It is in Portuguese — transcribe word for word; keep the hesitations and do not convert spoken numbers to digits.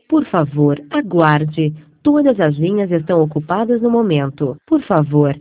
Por favor, aguarde. Todas as linhas estão ocupadas no momento. Por favor,